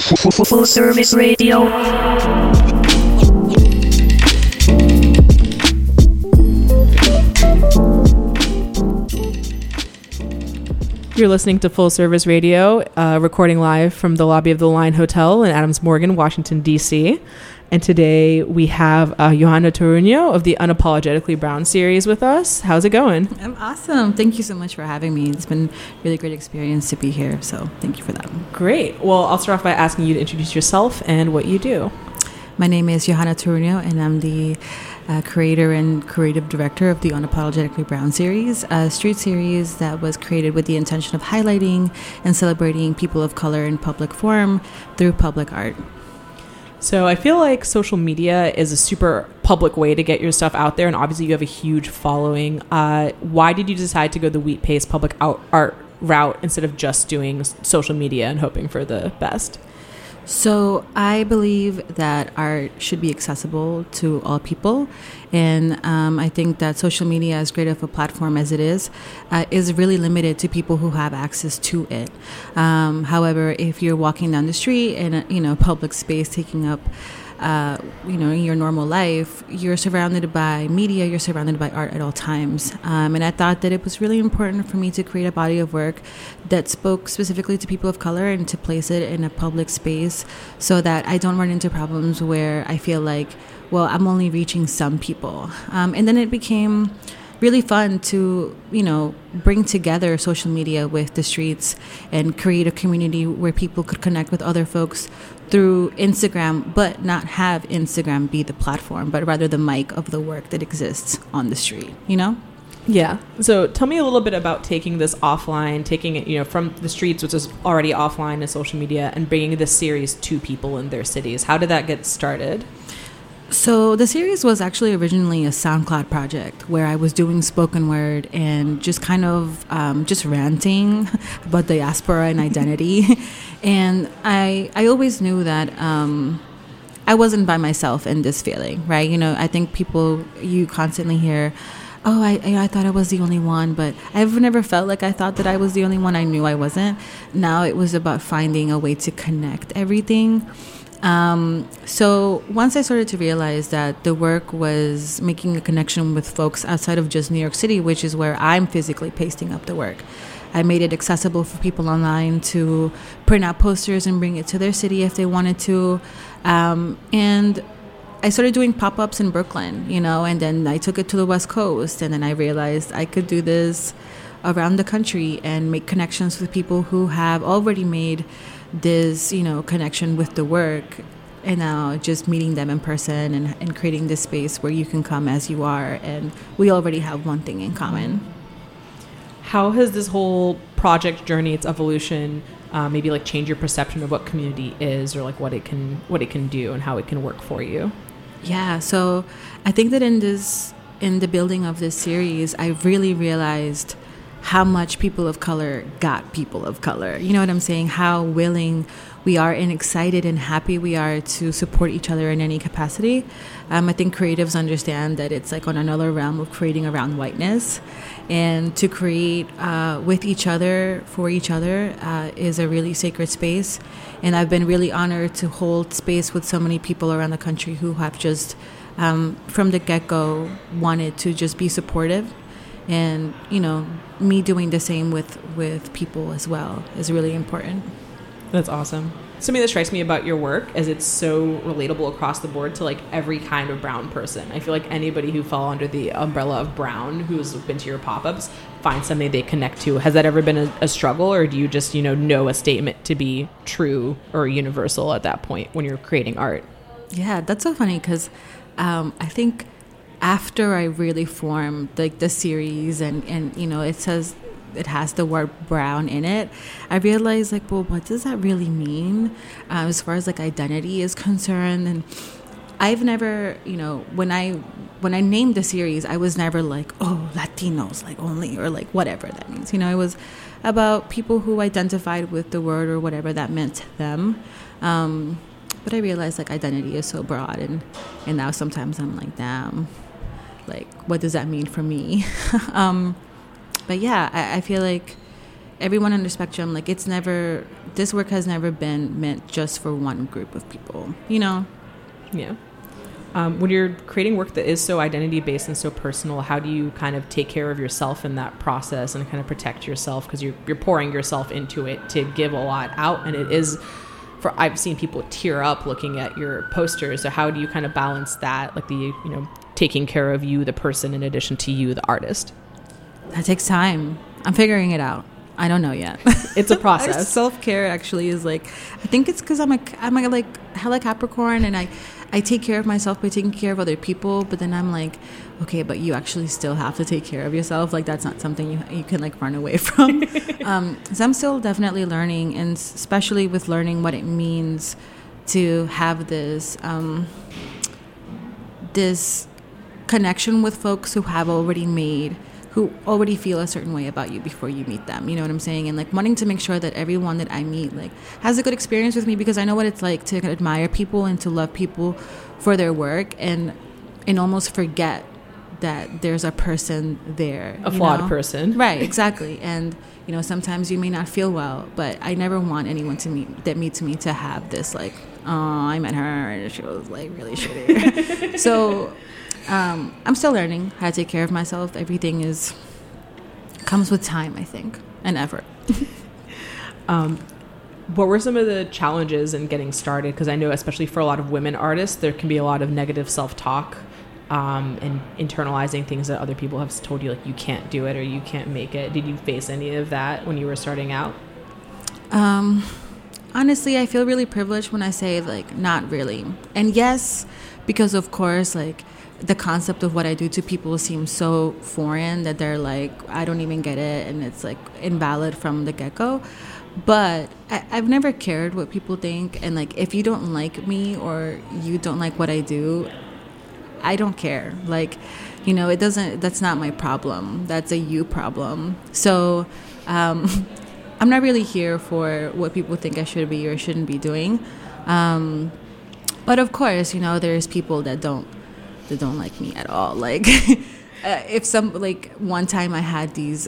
Full Service Radio. You're listening to Full Service Radio, recording live from the lobby of the Line Hotel in Adams Morgan, Washington, D.C. And today we have Johanna Toruño of the Unapologetically Brown series with us. How's it going? I'm awesome. Thank you so much for having me. It's been a really great experience to be here, so thank you for that. Great. Well, I'll start off by asking you to introduce yourself and what you do. My name is Johanna Toruño, and I'm the creator and creative director of the Unapologetically Brown series, a street series that was created with the intention of highlighting and celebrating people of color in public forum through public art. So I feel like social media is a super public way to get your stuff out there, and obviously you have a huge following. Why did you decide to go the Wheat Paste public art route instead of just doing social media and hoping for the best? So I believe that art should be accessible to all people, and I think that social media, as great of a platform as it is really limited to people who have access to it. However, if you're walking down the street in a public space, taking up in your normal life, you're surrounded by media, you're surrounded by art at all times. And I thought that it was really important for me to create a body of work that spoke specifically to people of color and to place it in a public space so that I don't run into problems where I feel like, well, I'm only reaching some people. And then it became really fun to, bring together social media with the streets and create a community where people could connect with other folks through Instagram, but not have Instagram be the platform, but rather the mic of the work that exists on the street, Yeah. So tell me a little bit about taking this offline, taking it, from the streets, which is already offline to social media, and bringing this series to people in their cities. How did that get started? So the series was actually originally a SoundCloud project where I was doing spoken word and just kind of just ranting about diaspora and identity. And I always knew that I wasn't by myself in this feeling, right? I think you constantly hear, oh, I thought I was the only one, but I've never felt like I thought that I was the only one. I knew I wasn't. Now it was about finding a way to connect everything. So once I started to realize that the work was making a connection with folks outside of just New York City, which is where I'm physically pasting up the work, I made it accessible for people online to print out posters and bring it to their city if they wanted to. And I started doing pop-ups in Brooklyn, and then I took it to the West Coast, and then I realized I could do this around the country and make connections with people who have already made this, connection with the work, and now just meeting them in person and creating this space where you can come as you are, and we already have one thing in common. How has this whole project journey, its evolution, maybe like change your perception of what community is, or like what it can do and how it can work for you? Yeah, so I think that in the building of this series, I really realized how much people of color got people of color. You know what I'm saying? How willing we are and excited and happy we are to support each other in any capacity. I think creatives understand that it's like on another realm of creating around whiteness, and to create with each other, for each other, is a really sacred space. And I've been really honored to hold space with so many people around the country who have just, from the get-go, wanted to just be supportive. And, me doing the same with people as well is really important. That's awesome. Something that strikes me about your work is it's so relatable across the board to like every kind of brown person. I feel like anybody who fell under the umbrella of brown who's been to your pop-ups finds something they connect to. Has that ever been a struggle, or do you just, know a statement to be true or universal at that point when you're creating art? Yeah, that's so funny because I think after I really formed like the series and it has the word brown in it, I realized like, well, what does that really mean as far as like identity is concerned? And I've never, when I named the series, I was never like, oh, Latinos like only, or like whatever that means. It was about people who identified with the word or whatever that meant to them. But I realized like identity is so broad, and now sometimes I'm like, damn, like what does that mean for me? But yeah, I feel like everyone on the spectrum, like it's never this work has never been meant just for one group of people, you know? Yeah. When you're creating work that is so identity-based and so personal, how do you kind of take care of yourself in that process and kind of protect yourself? Because you're pouring yourself into it to give a lot out, and it is... I've seen people tear up looking at your posters. So how do you kind of balance that, like taking care of you, the person, in addition to you, the artist? That takes time. I'm figuring it out. I don't know yet. It's a process. Self-care actually is like, I think it's because I'm like hella Capricorn, and I take care of myself by taking care of other people, but then I'm like, okay, but you actually still have to take care of yourself. Like, that's not something you can like run away from. So I'm still definitely learning, and especially with learning what it means to have this this connection with folks who already feel a certain way about you before you meet them. You know what I'm saying? And like wanting to make sure that everyone that I meet like has a good experience with me, because I know what it's like to admire people and to love people for their work, and almost forget that there's a person there, a flawed person, right? Exactly. And sometimes you may not feel well, but I never want anyone that meets me to have this like, oh, I met her and she was like really shitty. So I'm still learning how to take care of myself. Everything comes with time, I think, and effort. What were some of the challenges in getting started? Because I know, especially for a lot of women artists, there can be a lot of negative self-talk and internalizing things that other people have told you, like you can't do it or you can't make it. Did you face any of that when you were starting out? Honestly, I feel really privileged when I say like not really. And yes, because of course, like the concept of what I do to people seems so foreign that they're like, I don't even get it, and it's like invalid from the get-go. But I've never cared what people think, and like if you don't like me or you don't like what I do, I don't care. Like, that's not my problem. That's a you problem. So I'm not really here for what people think I should be or shouldn't be doing. But of course, there's people that don't like me at all. Like one time I had these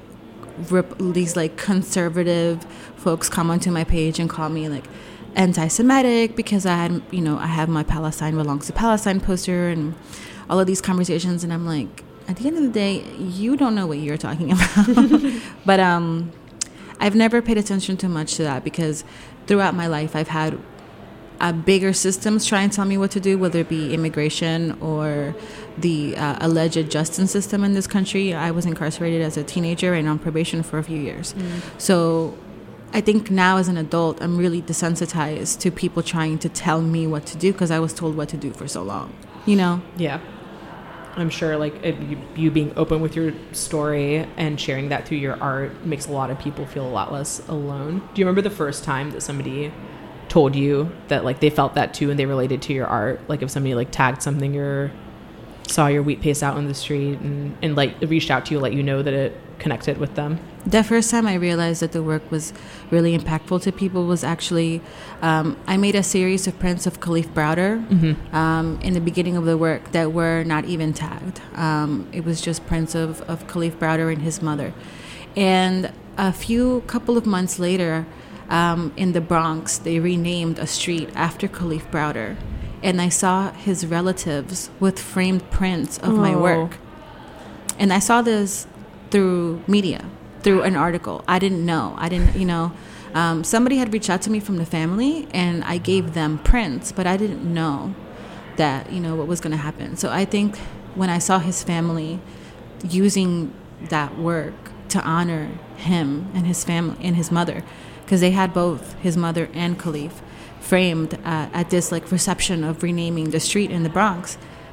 like conservative folks come onto my page and call me like anti-Semitic because I have my Palestine belongs to Palestine poster and all of these conversations, and I'm like, at the end of the day, you don't know what you're talking about. But I've never paid attention too much to that, because throughout my life I've had bigger systems try and tell me what to do, whether it be immigration or the alleged justice system in this country. I was incarcerated as a teenager and on probation for a few years. So I think now as an adult, I'm really desensitized to people trying to tell me what to do, because I was told what to do for so long, Yeah. I'm sure like you being open with your story and sharing that through your art makes a lot of people feel a lot less alone. Do you remember the first time that somebody told you that like they felt that too and they related to your art? Like if somebody like tagged something or saw your wheat paste out on the street and like reached out to you, let you know that it connected with them? The first time I realized that the work was really impactful to people was actually I made a series of prints of Kalief Browder in the beginning of the work that were not even tagged. It was just prints of Kalief Browder and his mother. And a couple of months later, in the Bronx, they renamed a street after Kalief Browder. And I saw his relatives with framed prints of my work. And I saw this through media, through an article. I didn't know. Somebody had reached out to me from the family, and I gave them prints, but I didn't know that, what was going to happen. So I think when I saw his family using that work to honor him and his family and his mother, because they had both his mother and Kalief framed at this like reception of renaming the street in the Bronx,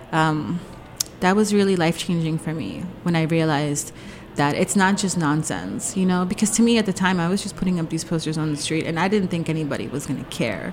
that was really life-changing for me when I realized that it's not just nonsense, because to me at the time I was just putting up these posters on the street and I didn't think anybody was going to care.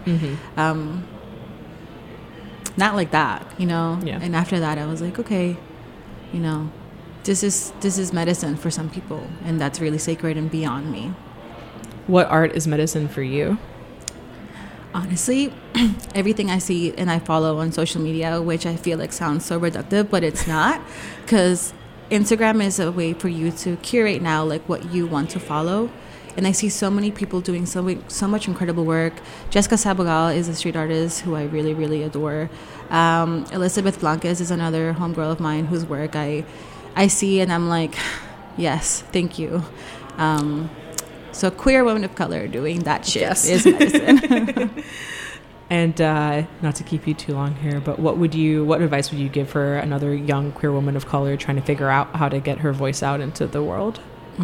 Not like that, Yeah. And after that I was like, okay, this is medicine for some people, and that's really sacred and beyond me. What art is medicine for you? Honestly, everything I see and I follow on social media, which I feel like sounds so reductive, but it's not, because Instagram is a way for you to curate now like what you want to follow. And I see so many people doing so much incredible work. Jessica Sabogal is a street artist who I really, really adore. Elizabeth Blanquez is another homegirl of mine whose work I see and I'm like, yes, thank you. So queer women of color doing that shit is medicine. And not to keep you too long here, but what advice would you give for another young queer woman of color trying to figure out how to get her voice out into the world?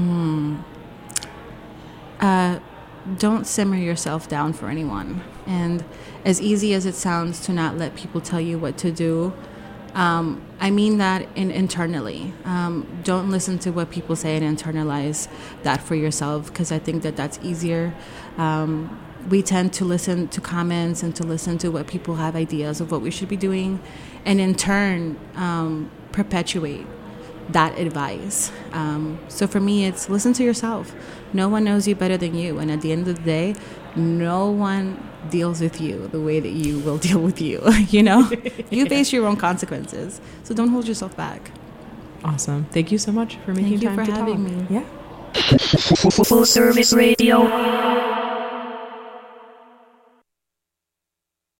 Don't simmer yourself down for anyone. And as easy as it sounds to not let people tell you what to do, I mean that internally. Don't listen to what people say and internalize that for yourself, because I think that that's easier. We tend to listen to comments and to listen to what people have ideas of what we should be doing, and in turn perpetuate that advice. So for me, it's listen to yourself. No one knows you better than you, and at the end of the day, no one deals with you the way that you will deal with you. You face your own consequences, so don't hold yourself back. Awesome. Thank you so much for making time to talk. Thank you for having me. Yeah. Full Service Radio.